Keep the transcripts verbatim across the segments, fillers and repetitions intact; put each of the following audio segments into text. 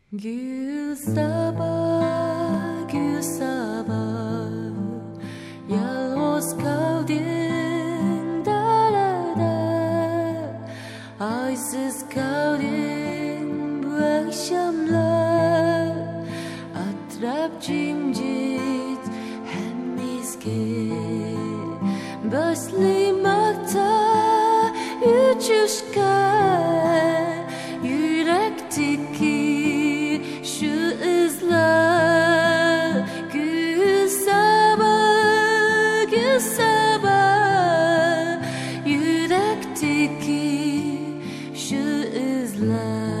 Gül sabah, gül sabah, yalnız kaldın dağlarda, aysız kaldın bu akşamlar, etraf cimcit hem miskin, başlamakta uçuşkan yürekteki şu izler. Gül sabah, gül sabah, yürekteki şu izler.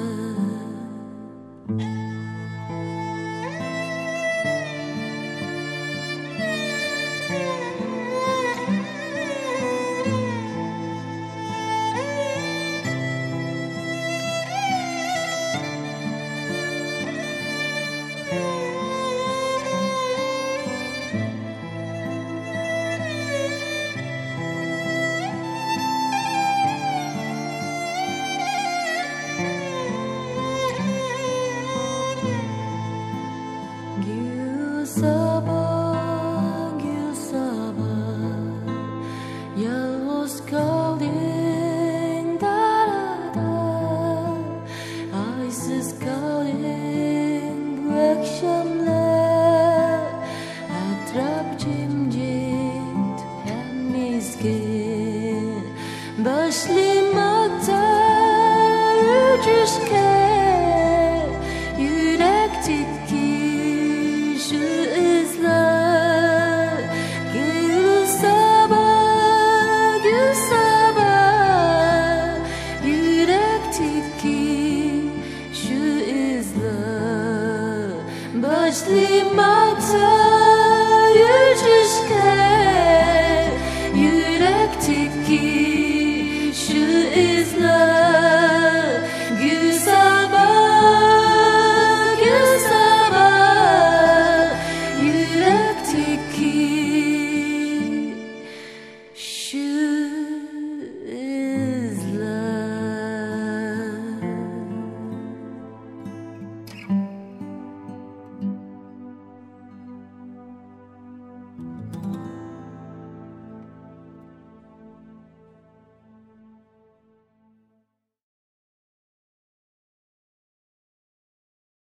Gül sabah, gül sabah, yalnız kaldın dağlarda, aysız kaldın bu akşamlar, etraf cimcit hem miskin, başlamakta uçuşkan yürekteki şu izler. Gül sabah, gül sabah, yürekteki şu izler. Başlamakta uçuşkan yürekteki şu izler.